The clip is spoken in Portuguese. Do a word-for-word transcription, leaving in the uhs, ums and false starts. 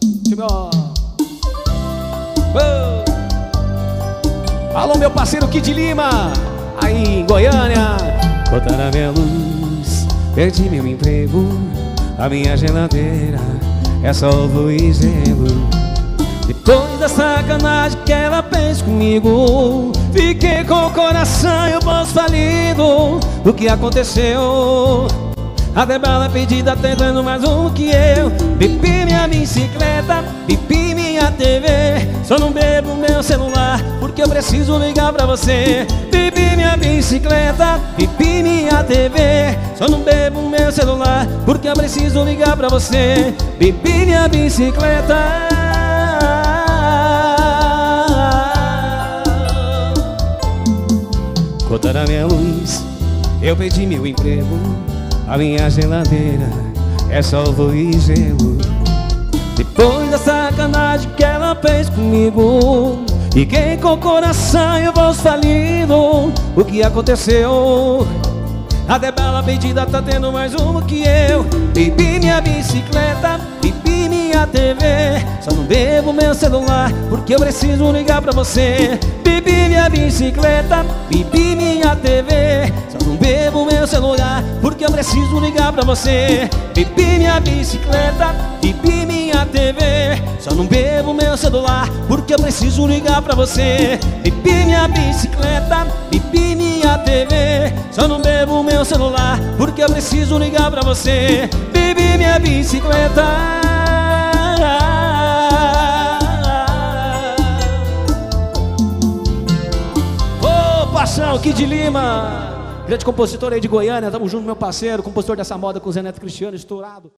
Chegou. Oh. Alô, meu parceiro Kid Lima, aí em Goiânia. Cortaram a minha luz, perdi meu emprego, a minha geladeira é só ovo e gelo. Depois da sacanagem que ela fez comigo, fiquei com o coração e o bolso falido. O que aconteceu? Até bala pedida tentando mais um que eu. Bebi minha bicicleta, bebi minha T V. Só não bebo meu celular porque eu preciso ligar pra você. Bebi minha bicicleta, bebi minha T V. Só não bebo meu celular porque eu preciso ligar pra você. Bebi minha bicicleta. Cortaram a minha luz, eu perdi meu emprego, a minha geladeira é só ovo e gelo. Depois da sacanagem que ela fez comigo, fiquei com o coração e o bolso falido. O que aconteceu? A debela pedida tá tendo mais uma que eu. Bebi minha bicicleta, bebi minha T V. Só não bebo meu celular porque eu preciso ligar pra você. Bebi minha bicicleta, bebi minha T V. Só não bebo meu celular porque eu preciso ligar pra você. Bebi minha bicicleta, bebi minha T V. Só não bebo meu celular porque eu preciso ligar pra você. Bebi minha bicicleta, bebi minha T V. Só não bebo meu celular porque eu preciso ligar pra você. Bebi minha bicicleta. Ô, paixão, Kid Lima, grande compositor aí de Goiânia. Tamo junto, meu parceiro, compositor dessa moda com o Zé Neto Cristiano, estourado.